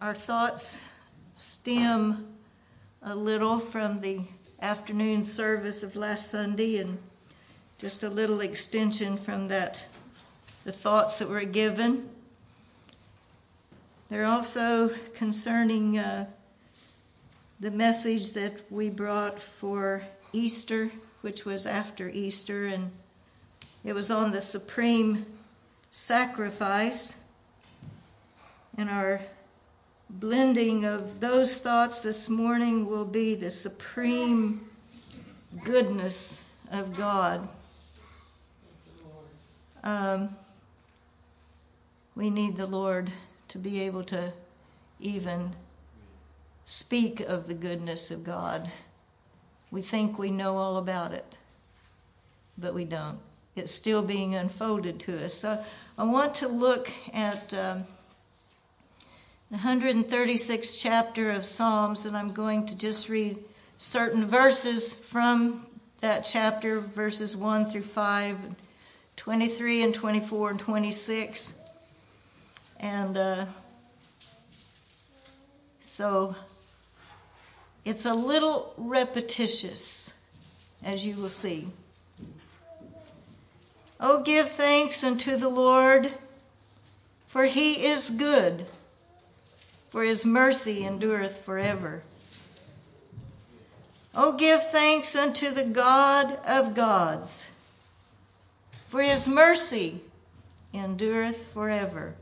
Our thoughts stem a little from the afternoon service of last Sunday, and just a little extension from that, the thoughts that were given. They're also concerning the message that we brought for Easter, which was after Easter, and it was on the supreme sacrifice. And our blending of those thoughts this morning will be the supreme goodness of God. We need the Lord to be able to even speak of the goodness of God. We think we know all about it, but we don't. It's still being unfolded to us. So I want to look at the 136th chapter of Psalms, and I'm going to just read certain verses from that chapter, verses 1 through 5, 23 and 24 and 26. And so it's a little repetitious, as you will see. Oh, give thanks unto the Lord, for he is good, for his mercy endureth forever. Oh, give thanks unto the God of gods, for his mercy endureth forever.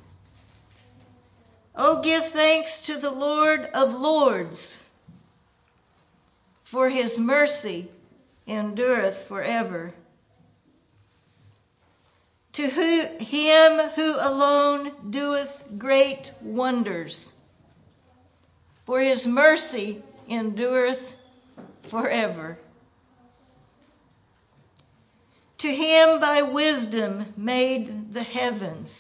Oh, give thanks to the Lord of lords, for his mercy endureth forever. To him who alone doeth great wonders, for his mercy endureth forever. To him by wisdom made the heavens,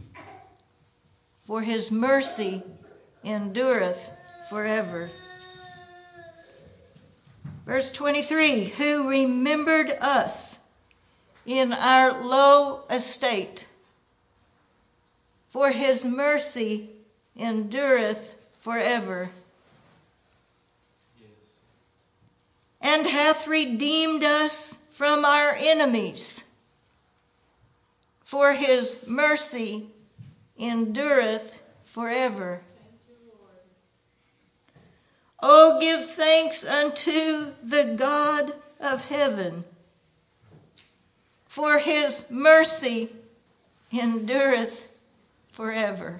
for his mercy endureth forever. Verse 23, who remembered us in our low estate, for his mercy endureth forever. Yes. And hath redeemed us from our enemies, for his mercy endureth forever. Oh, give thanks unto the God of heaven, for his mercy endureth forever.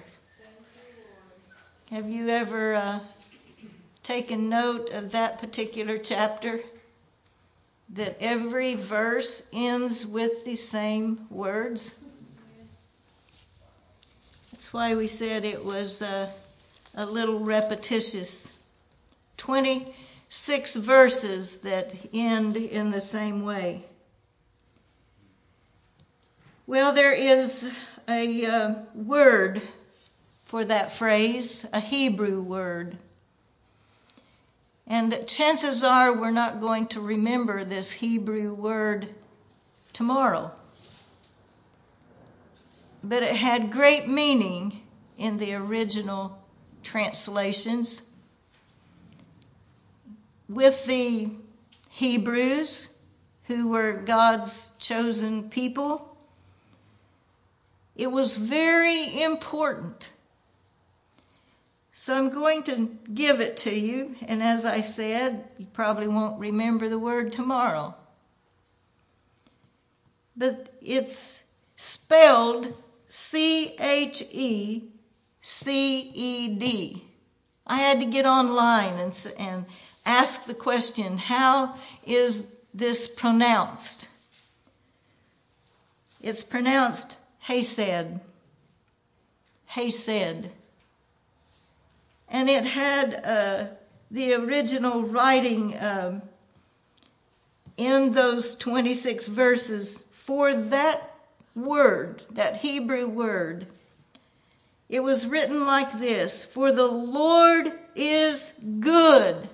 Have you ever taken note of that particular chapter? That every verse ends with the same words? That's why we said it was a little repetitious. 26 verses that end in the same way. Well, there is a word for that phrase, a Hebrew word. And chances are we're not going to remember this Hebrew word tomorrow. But it had great meaning in the original translations. With the Hebrews, who were God's chosen people, it was very important. So I'm going to give it to you, and as I said, you probably won't remember the word tomorrow. But it's spelled C-H-E-C-E-D. I had to get online and ask the question, how is this pronounced? It's pronounced Hesed. Hesed. And it had the original writing in those 26 verses for that word, that Hebrew word. It was written like this: for the Lord is good,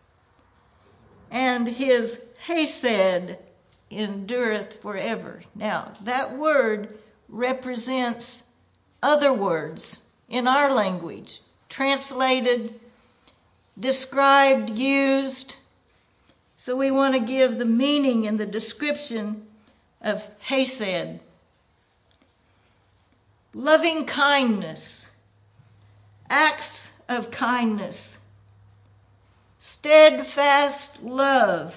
and his Hesed endureth forever. Now, that word represents other words in our language, translated, described, used. So we want to give the meaning and the description of hesed. Loving kindness, acts of kindness, steadfast love,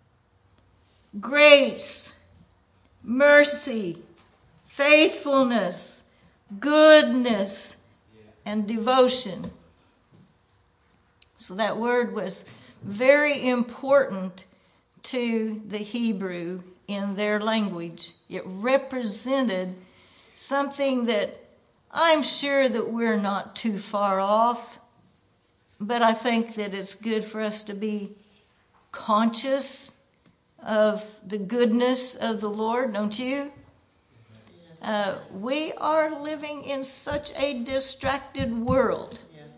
grace, mercy, faithfulness, goodness, and devotion. So that word was very important to the Hebrew in their language. It represented something that I'm sure that we're not too far off, but I think that it's good for us to be conscious of the goodness of the Lord, don't you? We are living in such a distracted world.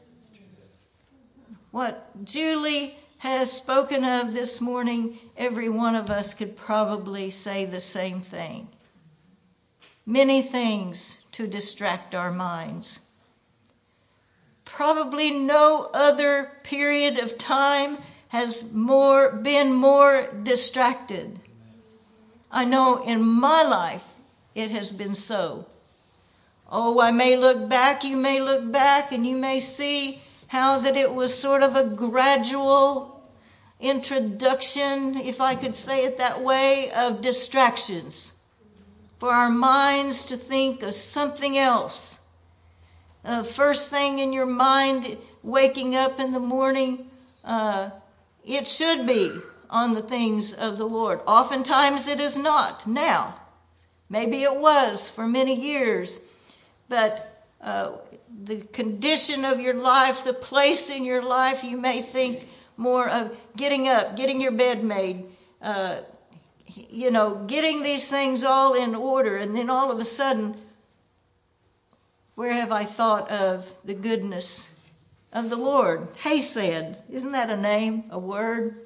What Julie has spoken of this morning, every one of us could probably say the same thing. Many things to distract our minds. Probably no other period of time has been more distracted. I know in my life it has been so. Oh, I may look back, you may look back, and you may see how that it was sort of a gradual introduction, if I could say it that way, of distractions. For our minds to think of something else. First thing in your mind, waking up in the morning, it should be on the things of the Lord. Oftentimes it is not now. Maybe it was for many years. But the condition of your life, the place in your life, you may think more of getting up, getting your bed made, getting these things all in order. And then all of a sudden, where have I thought of the goodness of the Lord? Hesed, isn't that a name, a word?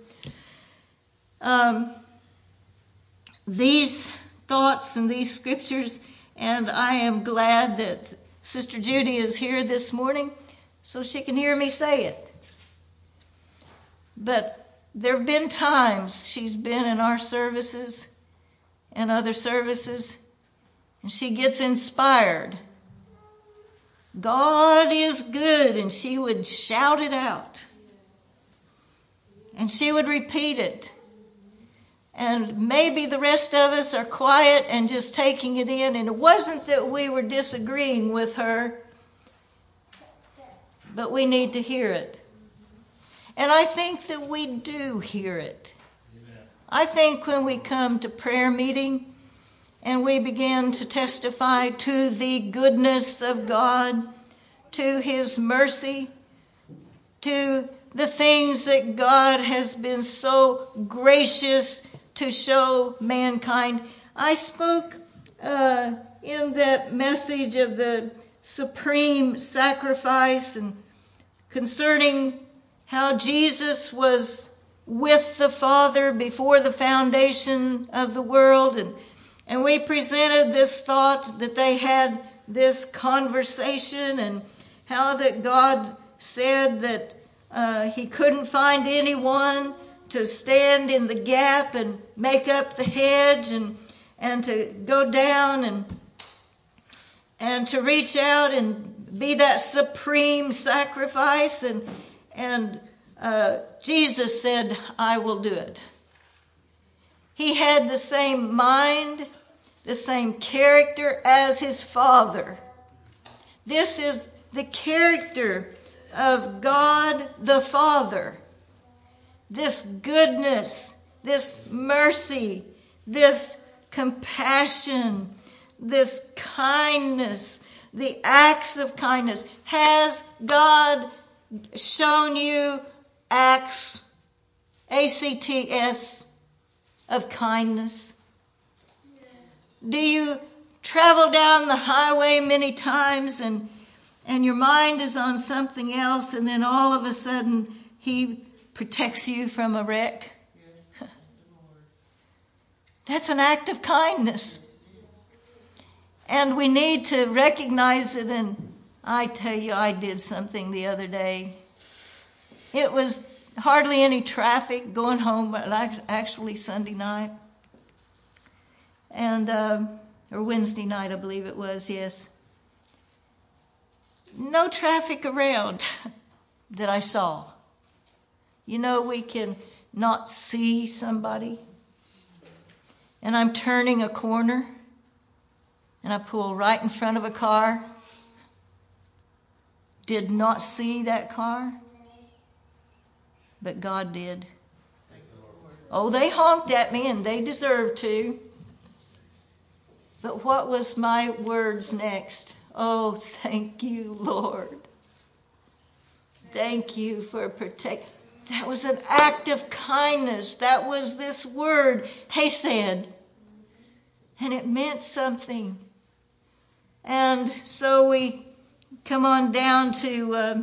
These thoughts and these scriptures, and I am glad that Sister Judy is here this morning so she can hear me say it. But there have been times she's been in our services and other services, and she gets inspired. God is good, and she would shout it out. And she would repeat it. And maybe the rest of us are quiet and just taking it in. And it wasn't that we were disagreeing with her, but we need to hear it. And I think that we do hear it. Amen. I think when we come to prayer meeting and we begin to testify to the goodness of God, to His mercy, to the things that God has been so gracious to show mankind. I spoke in that message of the supreme sacrifice and concerning how Jesus was with the Father before the foundation of the world. And we presented this thought that they had this conversation and how that God said that He couldn't find anyone to stand in the gap and make up the hedge and to go down and to reach out and be that supreme sacrifice. And Jesus said, I will do it. He had the same mind, the same character as His Father. This is the character of God the Father. This goodness, this mercy, this compassion, this kindness, the acts of kindness. Has God shown you acts, ACTS, of kindness? Yes. Do you travel down the highway many times and your mind is on something else, and then all of a sudden He protects you from a wreck? Yes. That's an act of kindness. And we need to recognize it, and I tell you, I did something the other day. It was hardly any traffic going home, but actually Sunday night. And, or Wednesday night, I believe it was, yes. No traffic around that I saw. You know, we can not see somebody. And I'm turning a corner, and I pull right in front of a car. Did not see that car, but God did. Oh, they honked at me, and they deserved to. But what was my words next? Oh, thank you, Lord. Thank you for protecting. That was an act of kindness. That was this word, hesed. And it meant something. And so we come on down to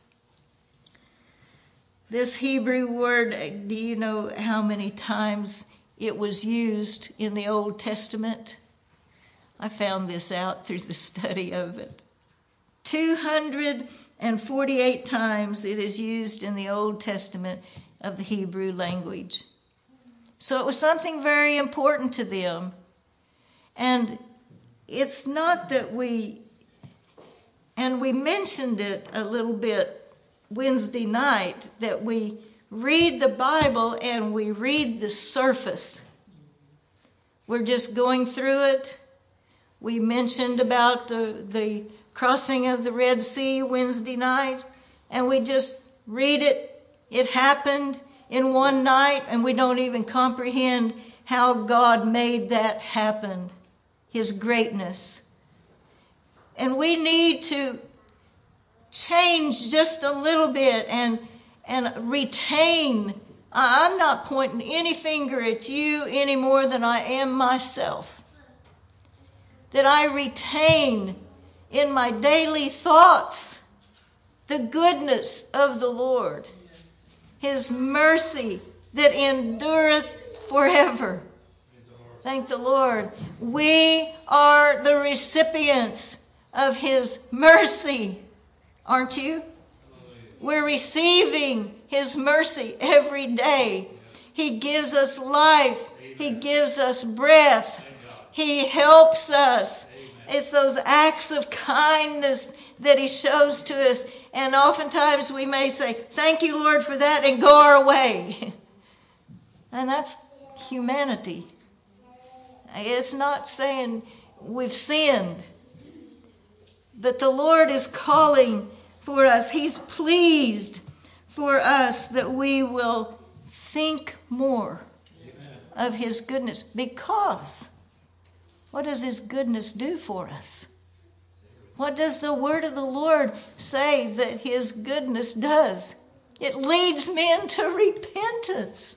this Hebrew word. Do you know how many times it was used in the Old Testament? I found this out through the study of it. 248 times it is used in the Old Testament of the Hebrew language. So it was something very important to them. And it's not that we mentioned it a little bit Wednesday night, that we read the Bible and we read the surface. We're just going through it. We mentioned about the crossing of the Red Sea Wednesday night, and we just read it. It happened in one night, and we don't even comprehend how God made that happen, His greatness. And we need to change just a little bit and retain. I'm not pointing any finger at you any more than I am myself. That I retain in my daily thoughts the goodness of the Lord, His mercy that endureth forever. Thank the Lord. We are the recipients of His mercy, aren't you? We're receiving His mercy every day. He gives us life. He gives us breath. He helps us. It's those acts of kindness that He shows to us. And oftentimes we may say, thank you, Lord, for that, and go our way. And that's humanity. It's not saying we've sinned. But the Lord is calling for us. He's pleased for us that we will think more of His goodness. Because what does His goodness do for us? What does the word of the Lord say that His goodness does? It leads men to repentance.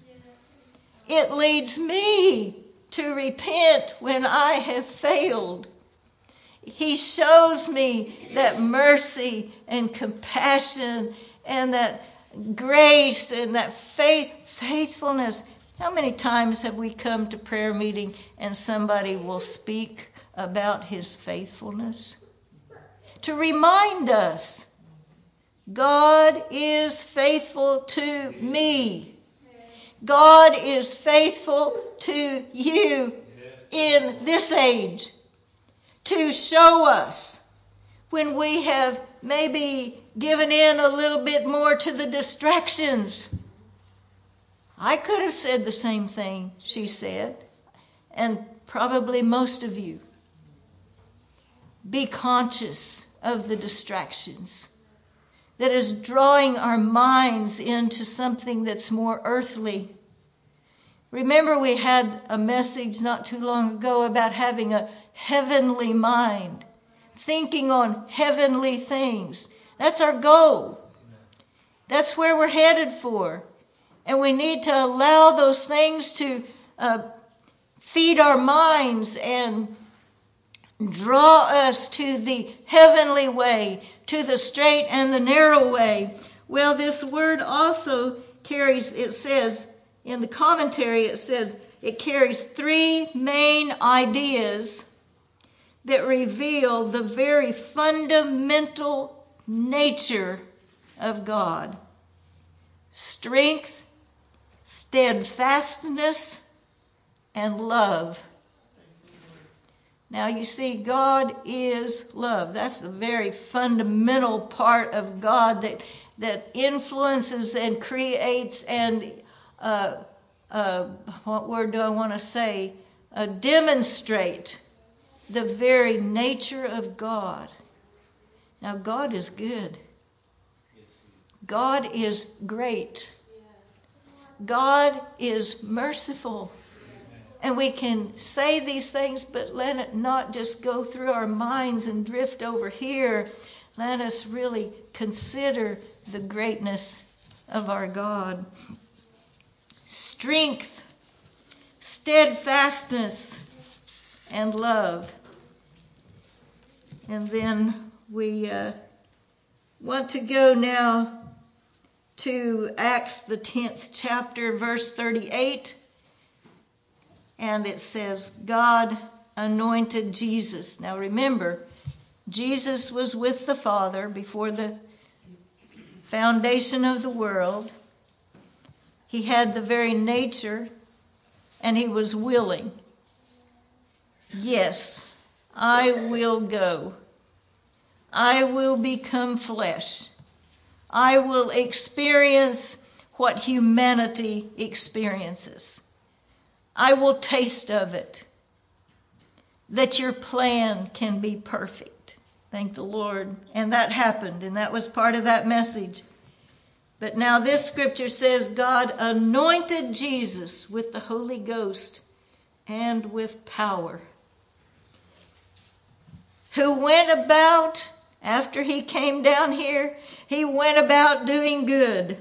It leads me to repent when I have failed. He shows me that mercy and compassion and that grace and that faithfulness. How many times have we come to prayer meeting and somebody will speak about His faithfulness? To remind us, God is faithful to me. God is faithful to you in this age. To show us when we have maybe given in a little bit more to the distractions. I could have said the same thing she said, and probably most of you. Be conscious of the distractions that is drawing our minds into something that's more earthly. Remember, we had a message not too long ago about having a heavenly mind, thinking on heavenly things. That's our goal. That's where we're headed for. And we need to allow those things to feed our minds and draw us to the heavenly way, to the straight and the narrow way. Well, this word also carries, it says, in the commentary, it says, it carries three main ideas that reveal the very fundamental nature of God. Strength, steadfastness, and love. Now you see, God is love. That's the very fundamental part of God that influences and creates and, what word do I want to say? Demonstrate the very nature of God. Now God is good. God is great. God is merciful. And we can say these things, but let it not just go through our minds and drift over here. Let us really consider the greatness of our God. Strength, steadfastness, and love. And then we want to go now to Acts the 10th chapter, verse 38. And it says, God anointed Jesus. Now remember, Jesus was with the Father before the foundation of the world. He had the very nature, and he was willing. Yes, I will go. I will become flesh. I will experience what humanity experiences. I will taste of it, that your plan can be perfect. Thank the Lord. And that happened, and that was part of that message. But now this scripture says God anointed Jesus with the Holy Ghost and with power, who went about, after he came down here, he went about doing good.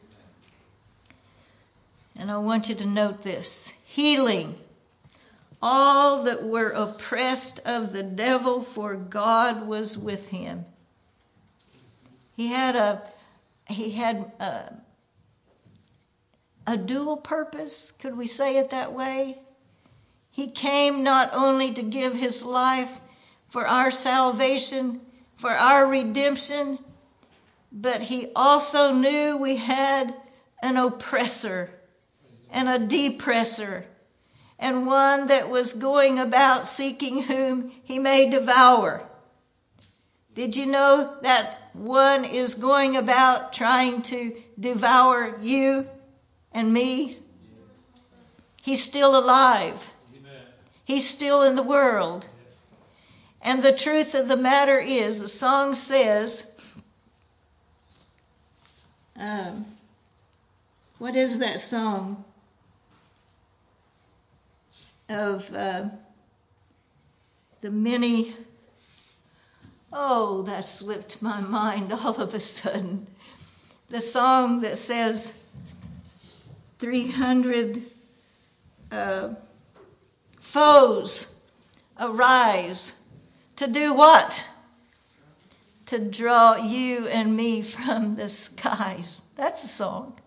And I want you to note this. Healing all that were oppressed of the devil, for God was with him. He had a dual purpose, could we say it that way? He came not only to give his life for our salvation, for our redemption, but he also knew we had an oppressor and a depressor, and one that was going about seeking whom he may devour. Did you know that one is going about trying to devour you and me? He's still alive. He's still in the world. And the truth of the matter is, the song says, what is that song? Of the many, that slipped my mind all of a sudden. The song that says 300 foes arise to do what? To draw you and me from the skies. That's a song.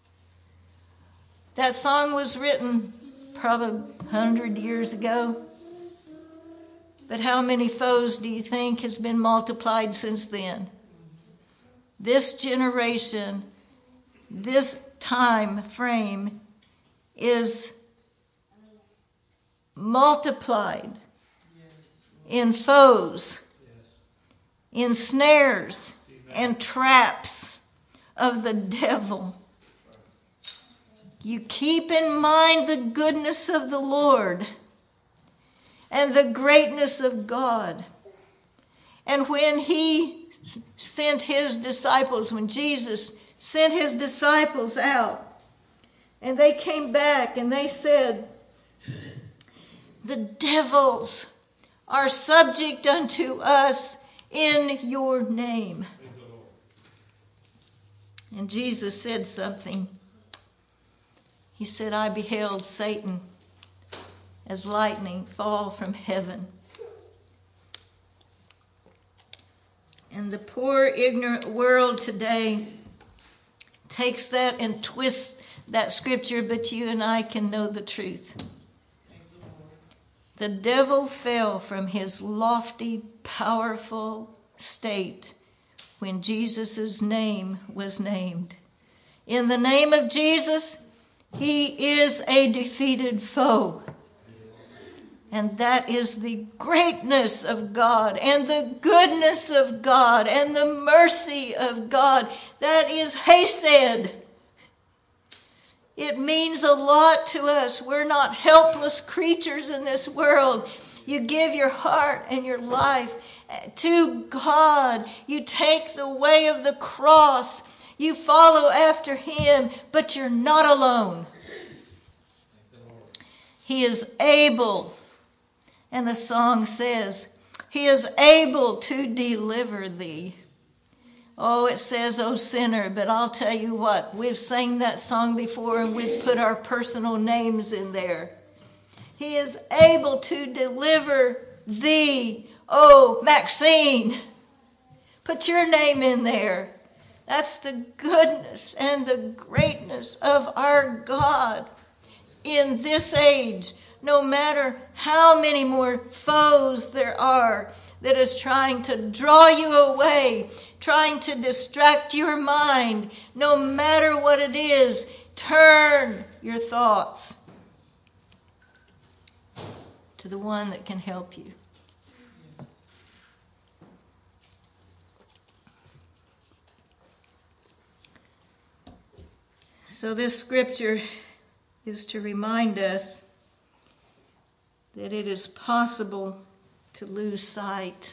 That song was written probably 100 years ago. But how many foes do you think has been multiplied since then? This generation, this time frame is multiplied in foes, in snares and traps of the devil. You keep in mind the goodness of the Lord and the greatness of God. And when he sent his disciples, when Jesus sent his disciples out, and they came back and they said, the devils are subject unto us in your name. And Jesus said something. He said, I beheld Satan as lightning fall from heaven. And the poor, ignorant world today takes that and twists that scripture, but you and I can know the truth. The devil fell from his lofty, powerful state when Jesus' name was named. In the name of Jesus, he is a defeated foe. And that is the greatness of God and the goodness of God and the mercy of God. That is Hesed. It means a lot to us. We're not helpless creatures in this world. You give your heart and your life to God. You take the way of the cross. You follow after him, but you're not alone. He is able, and the song says, he is able to deliver thee. Oh, it says, oh sinner, but I'll tell you what, we've sang that song before and we've put our personal names in there. He is able to deliver thee. Oh, Maxine, put your name in there. That's the goodness and the greatness of our God in this age. No matter how many more foes there are that is trying to draw you away, trying to distract your mind, no matter what it is, turn your thoughts to the one that can help you. So this scripture is to remind us that it is possible to lose sight.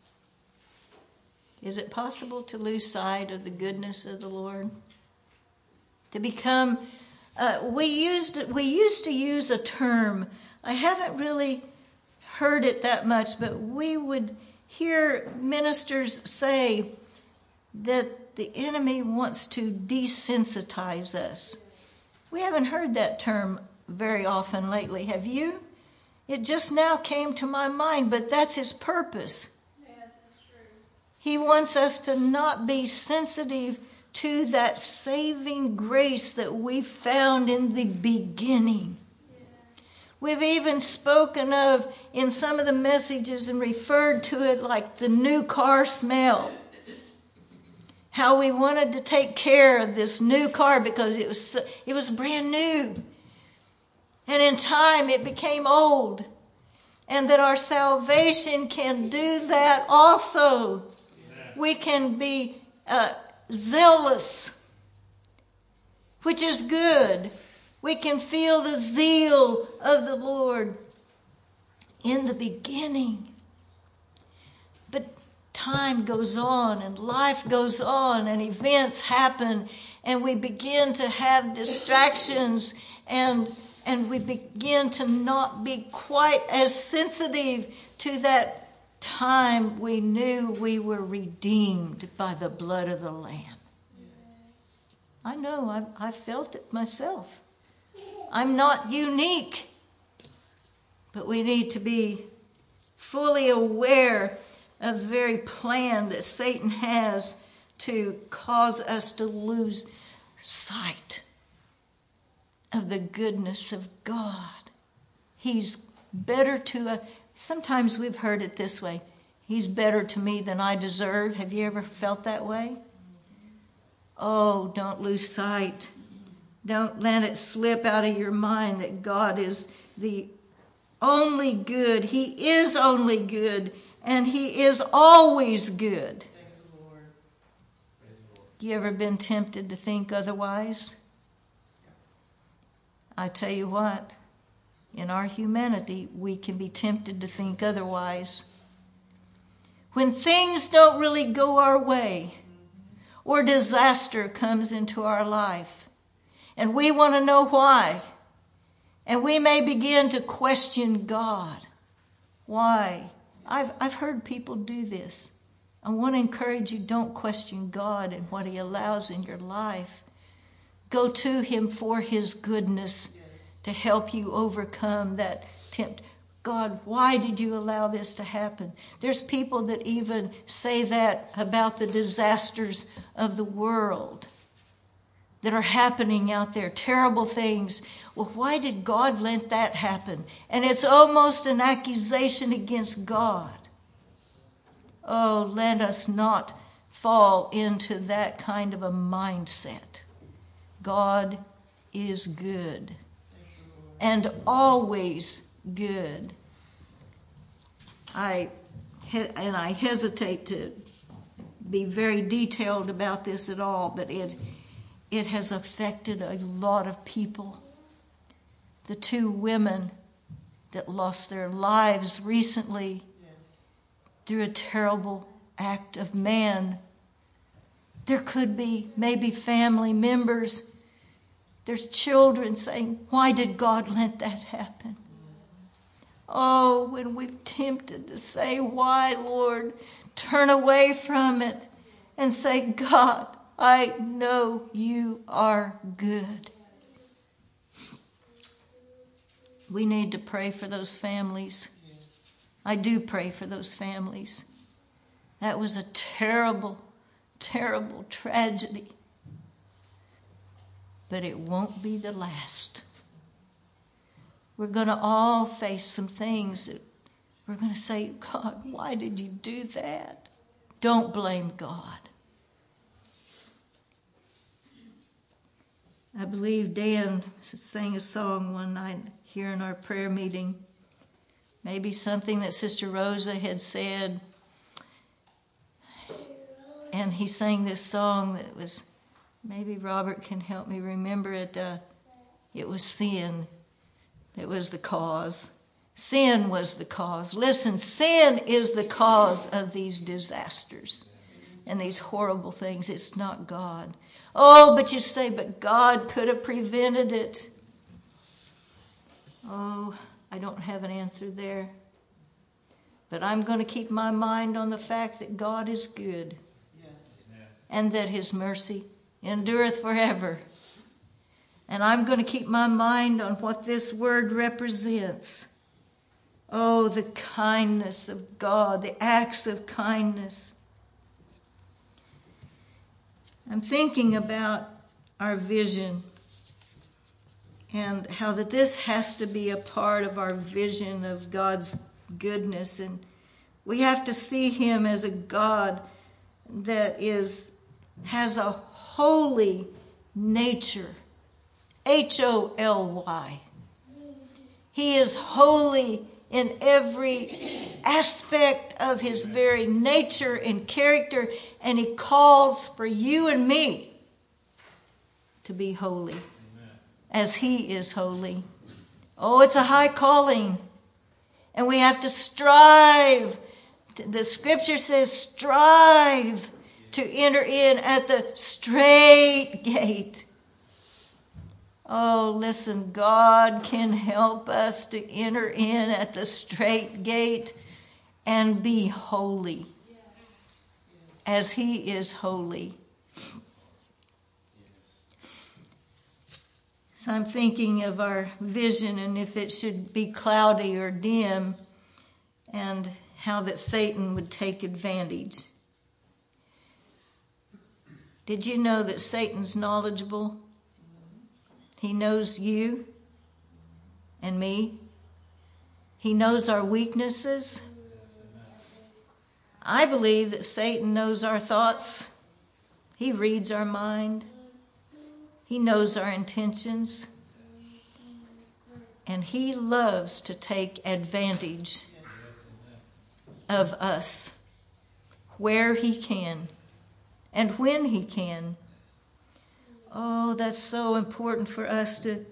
Is it possible to lose sight of the goodness of the Lord? To become, we used to use a term. I haven't really heard it that much, but we would hear ministers say that the enemy wants to desensitize us. We haven't heard that term very often lately. Have you? It just now came to my mind, but that's his purpose. Yes, that's true. He wants us to not be sensitive to that saving grace that we found in the beginning. Yes. We've even spoken of in some of the messages and referred to it like the new car smell. How we wanted to take care of this new car because it was brand new. And in time it became old. And that our salvation can do that also. We can be zealous, which is good. We can feel the zeal of the Lord in the beginning. But time goes on and life goes on and events happen and we begin to have distractions and we begin to not be quite as sensitive to that time we knew we were redeemed by the blood of the Lamb. I know, I felt it myself. I'm not unique, but we need to be fully aware of the very plan that Satan has to cause us to lose sight of the goodness of God. He's better to us. Sometimes we've heard it this way. He's better to me than I deserve. Have you ever felt that way? Oh, don't lose sight. Don't let it slip out of your mind that God is the only good. He is only good, and He is always good. You ever been tempted to think otherwise? I tell you what, in our humanity, we can be tempted to think otherwise. When things don't really go our way, or disaster comes into our life, and we want to know why, and we may begin to question God. Why? I've heard people do this. I want to encourage you, don't question God and what He allows in your life. Go to Him for His goodness to help you overcome that tempt. God, why did you allow this to happen? There's people that even say that about the disasters of the world. that are happening out there, terrible things. Well, why did God let that happen? And it's almost an accusation against God. Oh, let us not fall into that kind of a mindset. God is good and always good. I hesitate to be very detailed about this at all, but it has affected a lot of people. The 2 women that lost their lives recently through a terrible act of man. There could be maybe family members. There's children saying, why did God let that happen? Oh, when we're tempted to say, why, Lord, turn away from it and say, God, I know you are good. We need to pray for those families. I do pray for those families. That was a terrible, terrible tragedy. But it won't be the last. We're going to all face some things that we're going to say, God, why did you do that? Don't blame God. I believe Dan sang a song one night here in our prayer meeting. Maybe something that Sister Rosa had said. And he sang this song that was, maybe Robert can help me remember it. It was sin that was the cause. Sin was the cause. Listen, sin is the cause of these disasters and these horrible things. It's not God. Oh, but you say, but God could have prevented it. Oh, I don't have an answer there. But I'm going to keep my mind on the fact that God is good. Yes. And that his mercy endureth forever. And I'm going to keep my mind on what this word represents. Oh, the kindness of God, the acts of kindness. I'm thinking about our vision and how that this has to be a part of our vision of God's goodness. And we have to see him as a God that has a holy nature. Holy. He is holy in every aspect of his very nature and character, and he calls for you and me to be holy. Amen. As he is holy. Oh, it's a high calling, and we have to strive. The scripture says strive to enter in at the straight gate. Oh, listen, God can help us to enter in at the straight gate and be holy as he is holy. So I'm thinking of our vision and if it should be cloudy or dim and how that Satan would take advantage. Did you know that Satan's knowledgeable? He knows you and me. He knows our weaknesses. I believe that Satan knows our thoughts. He reads our mind. He knows our intentions. And he loves to take advantage of us where he can and when he can. Oh, that's so important for us to,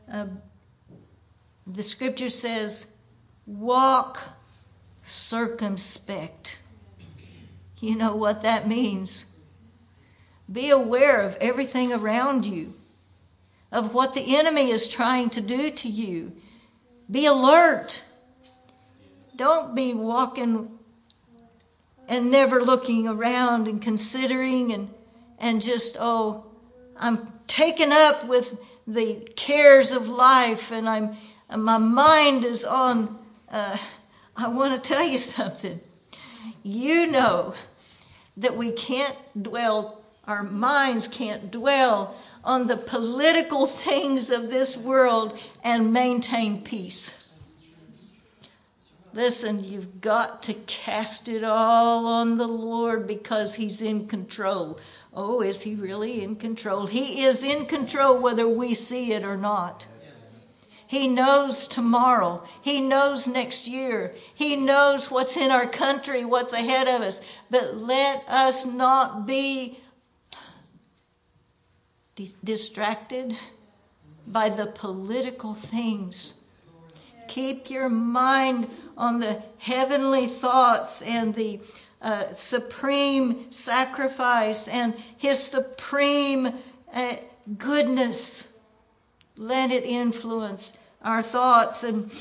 the scripture says, walk circumspect. You know what that means. Be aware of everything around you, of what the enemy is trying to do to you. Be alert. Don't be walking and never looking around and considering and just, I'm taken up with the cares of life and my mind is on, I want to tell you something. You know that we can't dwell Our minds can't dwell on the political things of this world and maintain peace. Listen, you've got to cast it all on the Lord because He's in control. Oh, is He really in control? He is in control whether we see it or not. He knows tomorrow. He knows next year. He knows what's in our country, what's ahead of us. But let us not be distracted by the political things. Keep your mind on the heavenly thoughts and the supreme sacrifice and His supreme goodness. Let it influence our thoughts. And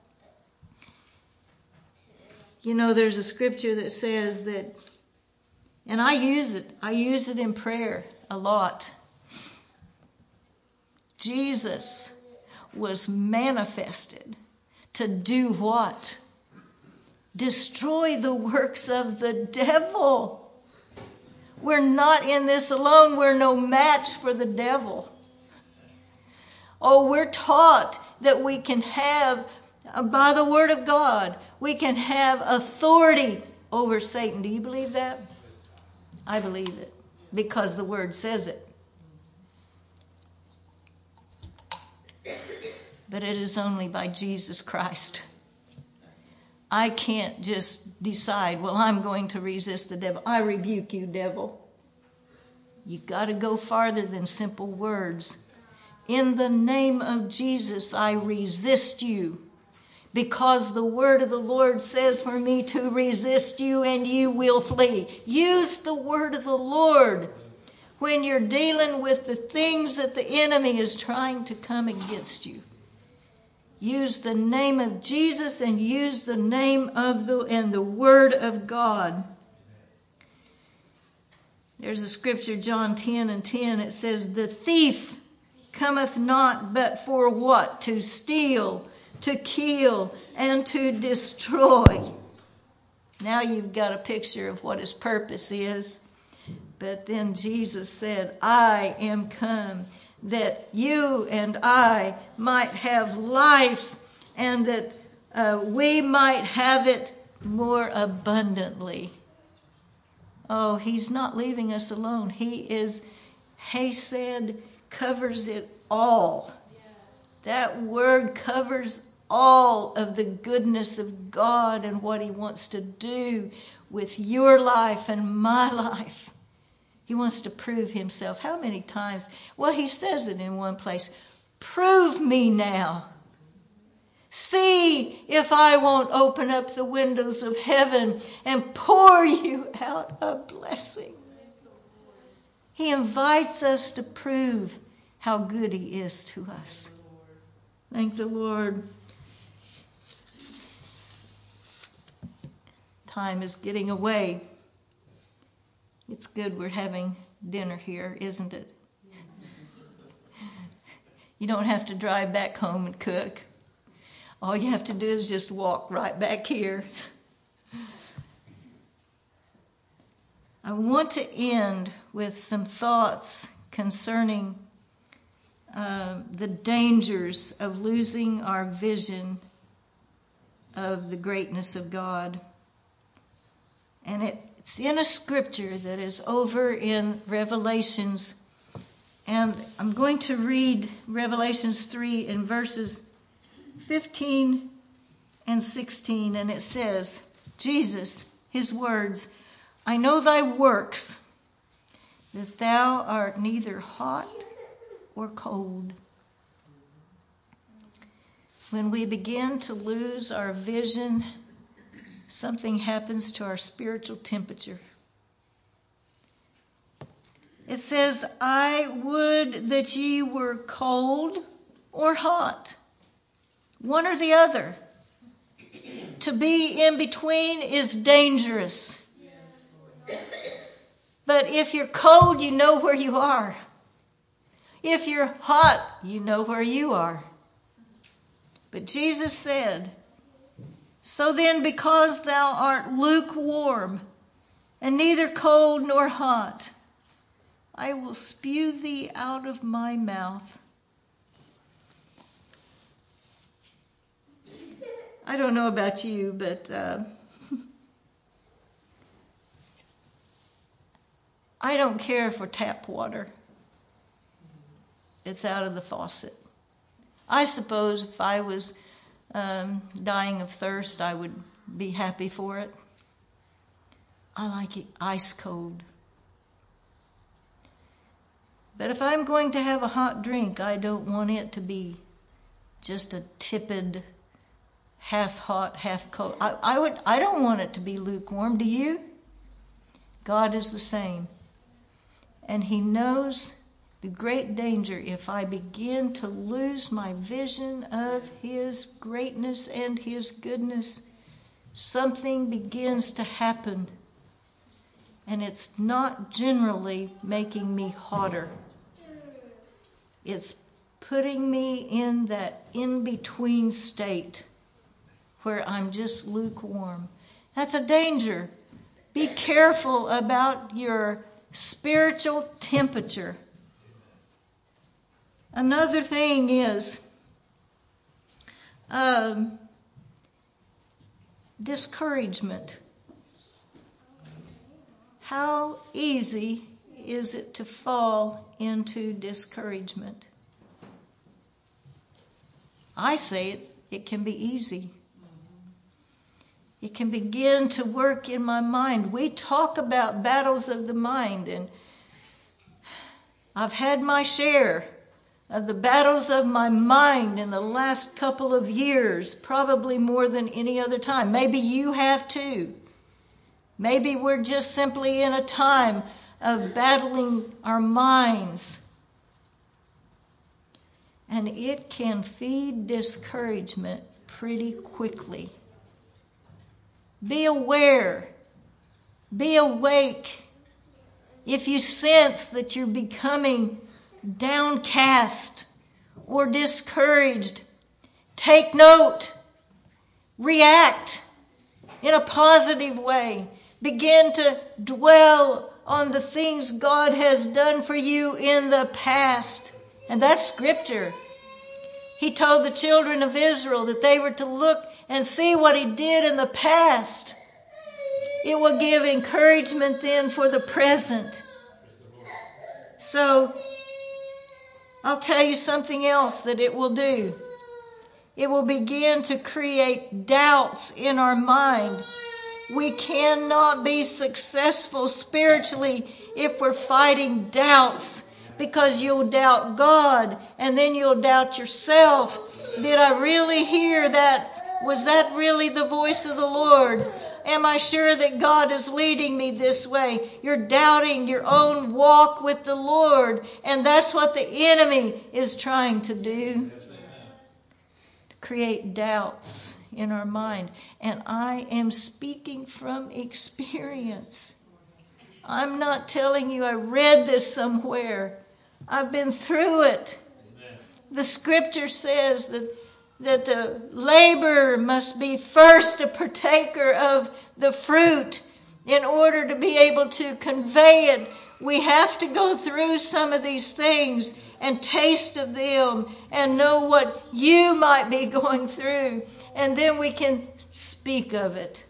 there's a scripture that says that, and I use it in prayer a lot. Jesus was manifested to do what? Destroy the works of the devil. We're not in this alone. We're no match for the devil. Oh, we're taught that we can have, by the Word of God, we can have authority over Satan. Do you believe that? I believe it because the Word says it. But it is only by Jesus Christ. I can't just decide, well, I'm going to resist the devil. I rebuke you, devil. You've got to go farther than simple words. In the name of Jesus, I resist you, because the word of the Lord says for me to resist you and you will flee. Use the word of the Lord when you're dealing with the things that the enemy is trying to come against you. Use the name of Jesus and use the name of the word of God. There's a scripture, John 10:10. It says, the thief cometh not but for what? To steal, to kill, and to destroy. Now you've got a picture of what his purpose is. But then Jesus said, I am come that you and I might have life and that we might have it more abundantly. Oh, He's not leaving us alone. He said, covers it all. Yes. That word covers all of the goodness of God and what He wants to do with your life and my life. He wants to prove Himself. How many times? Well, He says it in one place. Prove me now. See if I won't open up the windows of heaven and pour you out a blessing. He invites us to prove how good He is to us. Thank the Lord. Time is getting away. It's good we're having dinner here, isn't it? You don't have to drive back home and cook. All you have to do is just walk right back here. I want to end with some thoughts concerning the dangers of losing our vision of the greatness of God. And it's in a scripture that is over in Revelations. And I'm going to read Revelations 3 in verses 15 and 16. And it says, Jesus, His words, I know thy works, that thou art neither hot or cold. When we begin to lose our vision, something happens to our spiritual temperature. It says, I would that ye were cold or hot, one or the other. To be in between is dangerous. But if you're cold, you know where you are. If you're hot, you know where you are. But Jesus said, so then, because thou art lukewarm, and neither cold nor hot, I will spew thee out of my mouth. I don't know about you, but I don't care for tap water. It's out of the faucet. I suppose if I was dying of thirst, I would be happy for it. I like it ice cold. But if I'm going to have a hot drink, I don't want it to be just a tepid, half hot, half cold. I don't want it to be lukewarm. Do you? God is the same. And He knows the great danger if I begin to lose my vision of His greatness and His goodness. Something begins to happen. And it's not generally making me hotter. It's putting me in that in-between state where I'm just lukewarm. That's a danger. Be careful about your spiritual temperature. Another thing is discouragement. How easy is it to fall into discouragement? I say it can be easy. It can begin to work in my mind. We talk about battles of the mind, and I've had my share of the battles of my mind in the last couple of years, probably more than any other time. Maybe you have too. Maybe we're just simply in a time of battling our minds. And it can feed discouragement pretty quickly. Be aware. Be awake. If you sense that you're becoming downcast or discouraged, take note. React in a positive way. Begin to dwell on the things God has done for you in the past. And that's Scripture. He told the children of Israel that they were to look and see what He did in the past. It will give encouragement then for the present. So, I'll tell you something else that it will do. It will begin to create doubts in our mind. We cannot be successful spiritually if we're fighting doubts, because you'll doubt God and then you'll doubt yourself. Did I really hear that? Was that really the voice of the Lord? Am I sure that God is leading me this way? You're doubting your own walk with the Lord, and that's what the enemy is trying to do. To create doubts in our mind. And I am speaking from experience. I'm not telling you I read this somewhere. I've been through it. Amen. The Scripture says that the laborer must be first a partaker of the fruit in order to be able to convey it. We have to go through some of these things and taste of them and know what you might be going through. And then we can speak of it.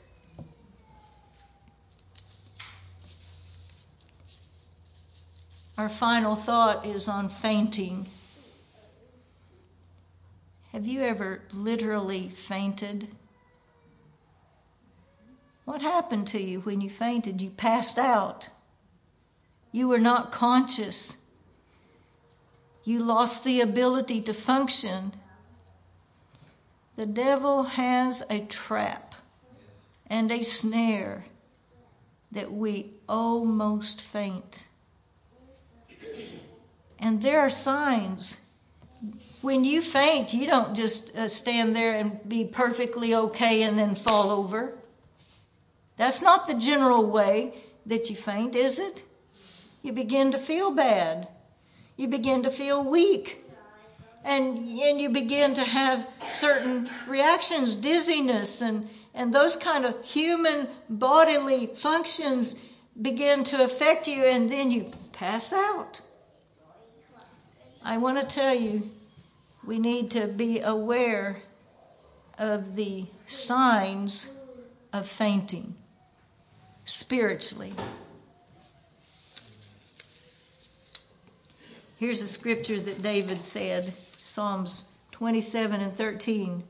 Our final thought is on fainting. Have you ever literally fainted? What happened to you when you fainted? You passed out. You were not conscious. You lost the ability to function. The devil has a trap and a snare that we almost faint. And there are signs. When you faint, you don't just stand there and be perfectly okay and then fall over. That's not the general way that you faint, is it? You begin to feel bad. You begin to feel weak. And you begin to have certain reactions, dizziness, and those kind of human bodily functions begin to affect you, and then you pass out. I want to tell you, we need to be aware of the signs of fainting spiritually. Here's a scripture that David said, Psalms 27:13.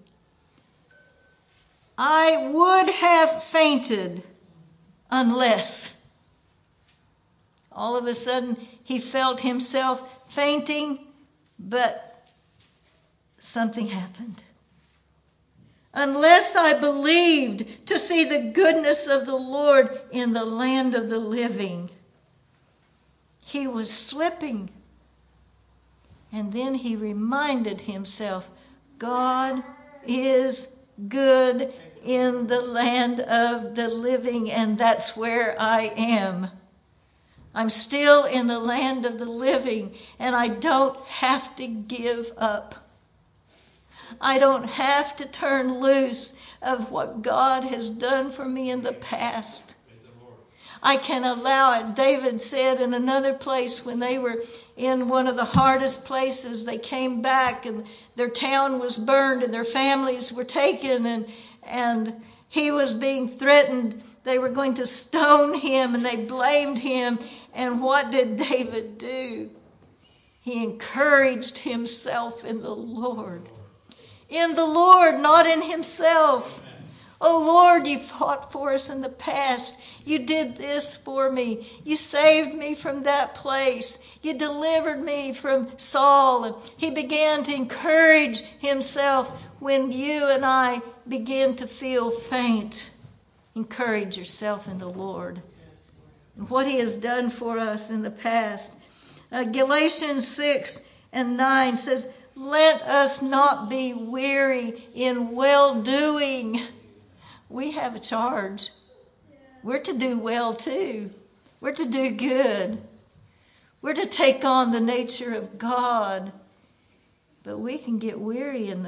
I would have fainted unless. All of a sudden, he felt himself fainting, but something happened. Unless I believed to see the goodness of the Lord in the land of the living. He was slipping. And then he reminded himself, God is good in the land of the living, and that's where I am. I'm still in the land of the living, and I don't have to give up. I don't have to turn loose of what God has done for me in the past. I can allow it. David said in another place when they were in one of the hardest places, they came back and their town was burned and their families were taken and he was being threatened. They were going to stone him and they blamed him. And what did David do? He encouraged himself in the Lord. In the Lord, not in himself. Oh Lord, you fought for us in the past. You did this for me. You saved me from that place. You delivered me from Saul. And he began to encourage himself when you and I begin to feel faint. Encourage yourself in the Lord. And what he has done for us in the past. Galatians 6:9 says, let us not be weary in well-doing. We have a charge. We're to do well too. We're to do good. We're to take on the nature of God. But we can get weary in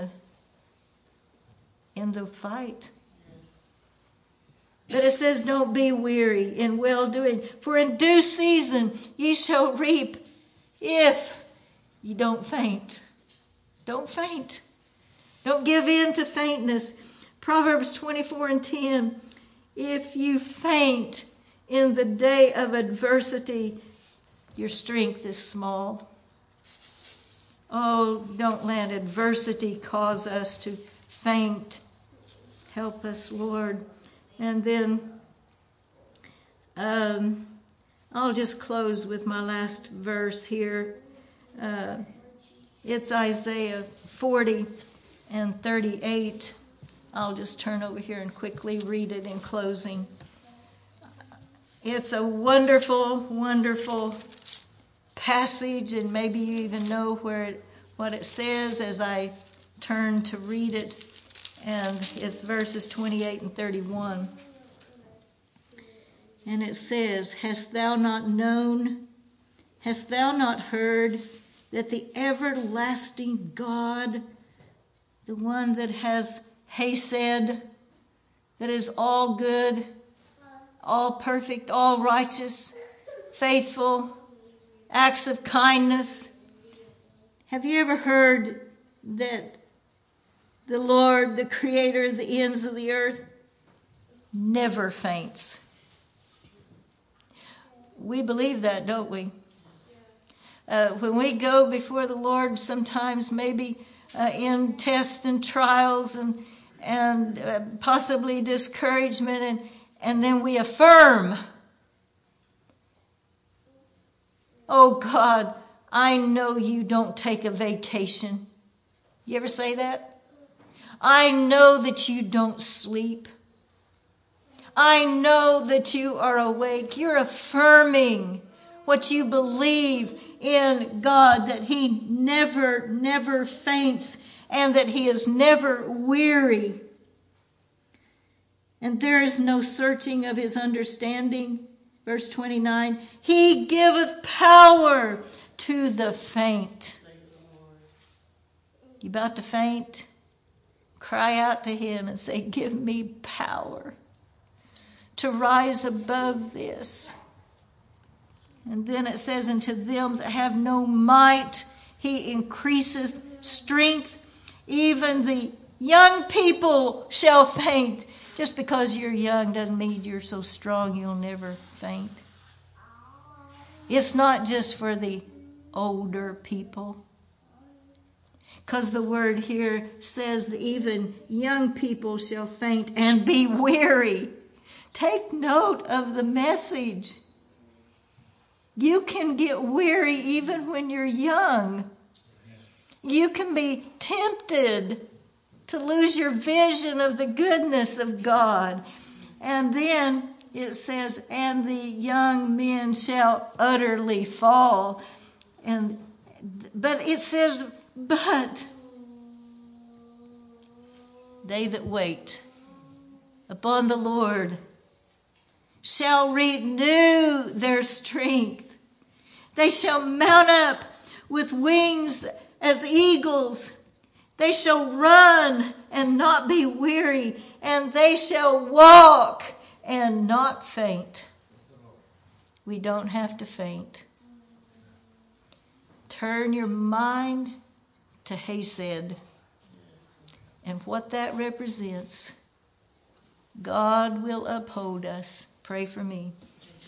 the fight. But it says, don't be weary in well-doing. For in due season ye shall reap if you don't faint. Don't faint. Don't give in to faintness. Proverbs 24:10. If you faint in the day of adversity, your strength is small. Oh, don't let adversity cause us to faint. Help us, Lord. And then I'll just close with my last verse here. It's Isaiah 40:38. I'll just turn over here and quickly read it in closing. It's a wonderful, wonderful passage, and maybe you even know what it says as I turn to read it. And it's verses 28 and 31. And it says, hast thou not known, hast thou not heard, that the everlasting God, the one that has Hesed, that is all good, all perfect, all righteous, faithful, acts of kindness. Have you ever heard that the Lord, the Creator of the ends of the earth, never faints? We believe that, don't we? When we go before the Lord, sometimes maybe in tests and trials and possibly discouragement, and then we affirm, oh God, I know you don't take a vacation. You ever say that? I know that you don't sleep. I know that you are awake. You're affirming what you believe in God, that he never, never faints and that he is never weary. And there is no searching of his understanding. Verse 29, he giveth power to the faint. You about to faint? Cry out to him and say, give me power to rise above this. And then it says, and to them that have no might, he increaseth strength. Even the young people shall faint. Just because you're young doesn't mean you're so strong you'll never faint. It's not just for the older people. Because the word here says that even young people shall faint and be weary. Take note of the message. You can get weary even when you're young. You can be tempted to lose your vision of the goodness of God. And then it says, and the young men shall utterly fall. But it says, but they that wait upon the Lord shall renew their strength. They shall mount up with wings as eagles. They shall run and not be weary, and they shall walk and not faint. We don't have to faint. Turn your mind to Hesed and what that represents. God will uphold us. Pray for me.